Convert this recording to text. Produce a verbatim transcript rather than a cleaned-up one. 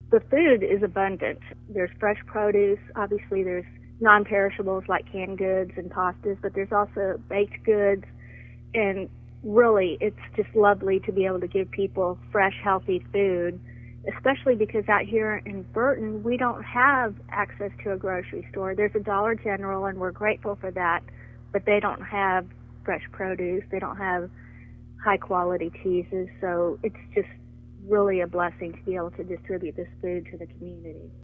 The food is abundant. There's fresh produce. Obviously, there's non-perishables like canned goods and pastas, but there's also baked goods. And really, it's just lovely to be able to give people fresh, healthy food, especially because out here in Burton, we don't have access to a grocery store. There's a Dollar General, and we're grateful for that, but they don't have fresh produce. They don't have high-quality cheeses, so it's just really a blessing to be able to distribute this food to the community.